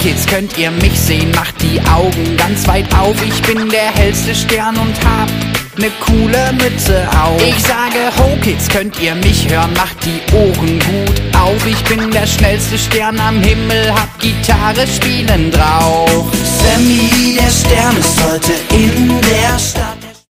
Kids, könnt ihr mich sehen? Macht die Augen ganz weit auf. Ich bin der hellste Stern und hab ne coole Mütze auf. Ich sage ho Kids, könnt ihr mich hören? Macht die Ohren gut auf. Ich bin der schnellste Stern am Himmel, hab Gitarre spielen drauf. Sammy, der Stern, ist heute in der Stadt.